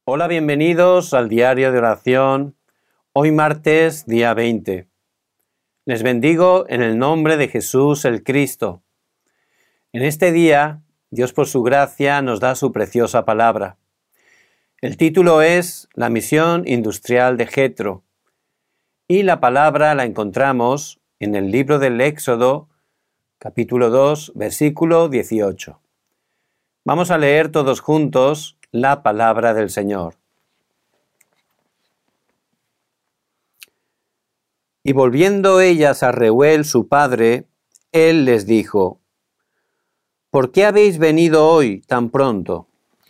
Hola, bienvenidos al diario de oración, hoy martes, día 20. Les bendigo en el nombre de Jesús el Cristo. En este día, Dios por su gracia nos da su preciosa palabra. El título es La misión industrial de Jetro y la palabra la encontramos en el libro del Éxodo, capítulo 2, versículo 18. Vamos a leer todos juntos la palabra del Señor. Y volviendo ellas a Reuel su padre, él les dijo: ¿Por qué habéis venido hoy tan pronto?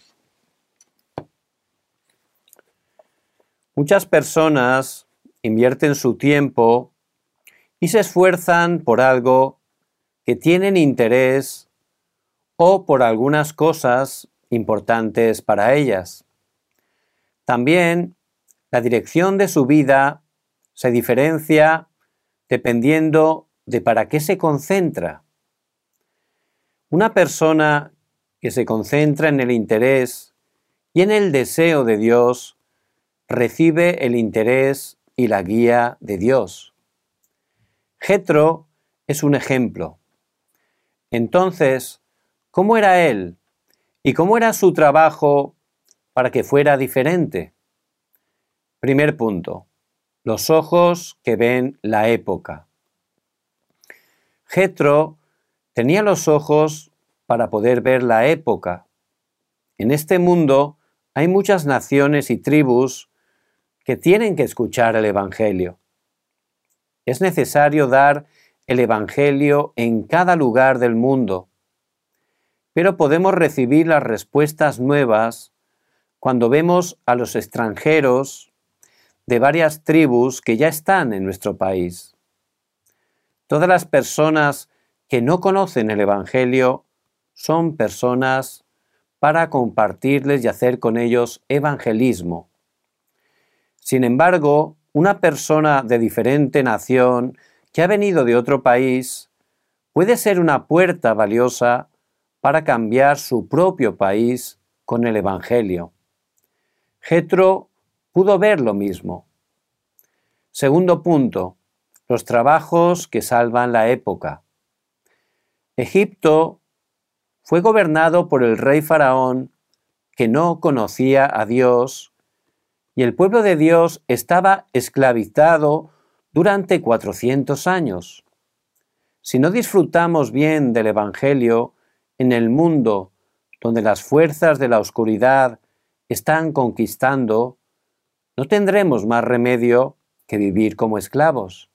Muchas personas invierten su tiempo y se esfuerzan por algo que tienen interés o por algunas cosas importantes para ellas. También la dirección de su vida se diferencia dependiendo de para qué se concentra. Una persona que se concentra en el interés y en el deseo de Dios recibe el interés y la guía de Dios. Jetro es un ejemplo. Entonces, ¿cómo era él? ¿Y cómo era su trabajo para que fuera diferente? Primer punto: los ojos que ven la época. Jetro tenía los ojos para poder ver la época. En este mundo hay muchas naciones y tribus que tienen que escuchar el Evangelio. Es necesario dar el Evangelio en cada lugar del mundo, pero podemos recibir las respuestas nuevas cuando vemos a los extranjeros de varias tribus que ya están en nuestro país. Todas las personas que no conocen el Evangelio son personas para compartirles y hacer con ellos evangelismo. Sin embargo, una persona de diferente nación que ha venido de otro país puede ser una puerta valiosa para cambiar su propio país con el Evangelio. Jetro pudo ver lo mismo. Segundo punto: los trabajos que salvan la época. Egipto fue gobernado por el rey Faraón que no conocía a Dios y el pueblo de Dios estaba esclavizado durante 400 años. Si no disfrutamos bien del Evangelio en el mundo donde las fuerzas de la oscuridad están conquistando, no tendremos más remedio que vivir como esclavos.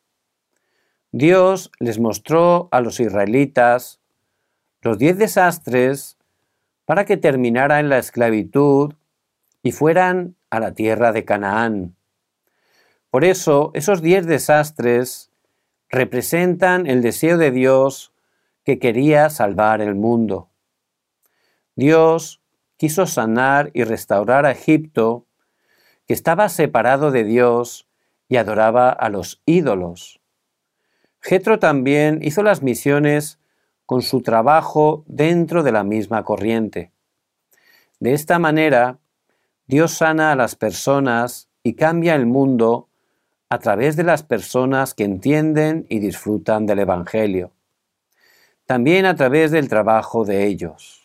Dios les mostró a los israelitas los 10 desastres para que terminara en la esclavitud y fueran a la tierra de Canaán. Por eso, esos 10 desastres representan el deseo de Dios que quería salvar el mundo. Dios quiso sanar y restaurar a Egipto, que estaba separado de Dios y adoraba a los ídolos. Jetro también hizo las misiones con su trabajo dentro de la misma corriente. De esta manera, Dios sana a las personas y cambia el mundo a través de las personas que entienden y disfrutan del Evangelio. También a través del trabajo de ellos.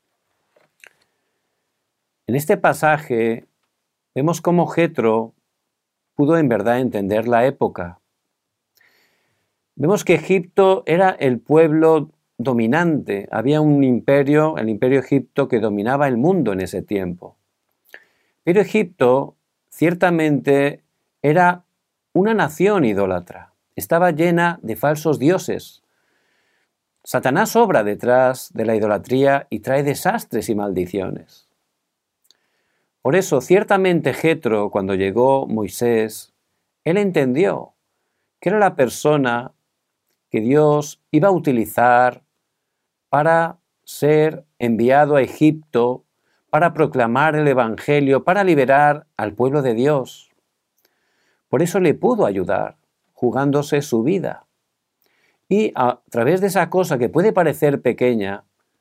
En este pasaje vemos cómo Jetro pudo en verdad entender la época. Vemos que Egipto era el pueblo dominante. Había un imperio, el imperio egipto, que dominaba el mundo en ese tiempo. Pero Egipto ciertamente era una nación idólatra. Estaba llena de falsos dioses. Satanás obra detrás de la idolatría y trae desastres y maldiciones. Por eso, ciertamente Jetro, cuando llegó Moisés, él entendió que era la persona que Dios iba a utilizar para ser enviado a Egipto, para proclamar el Evangelio, para liberar al pueblo de Dios. Por eso le pudo ayudar, jugándose su vida. Y a través de esa cosa que puede parecer pequeña,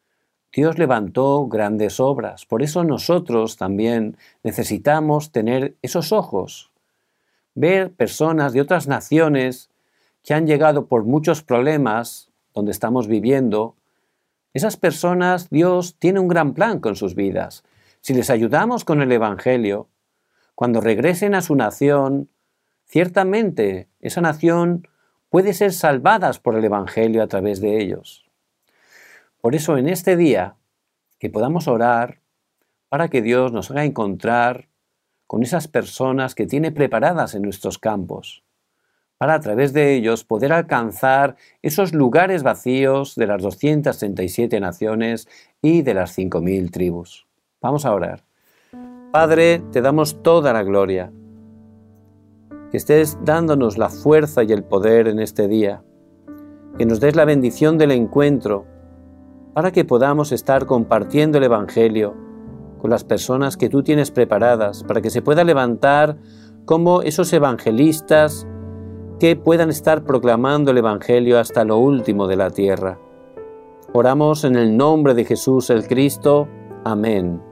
Dios levantó grandes obras. Por eso nosotros también necesitamos tener esos ojos, ver personas de otras naciones que han llegado por muchos problemas donde estamos viviendo. Esas personas, Dios tiene un gran plan con sus vidas. Si les ayudamos con el Evangelio, cuando regresen a su nación, ciertamente esa nación puede ser salvada por el Evangelio a través de ellos. Por eso en este día, que podamos orar para que Dios nos haga encontrar con esas personas que tiene preparadas en nuestros campos, para a través de ellos poder alcanzar esos lugares vacíos de las 237 naciones y de las 5.000 tribus. Vamos a orar. Padre, te damos toda la gloria. Que estés dándonos la fuerza y el poder en este día. Que nos des la bendición del encuentro para que podamos estar compartiendo el Evangelio con las personas que tú tienes preparadas, para que se pueda levantar como esos evangelistas que puedan estar proclamando el Evangelio hasta lo último de la tierra. Oramos en el nombre de Jesús el Cristo. Amén.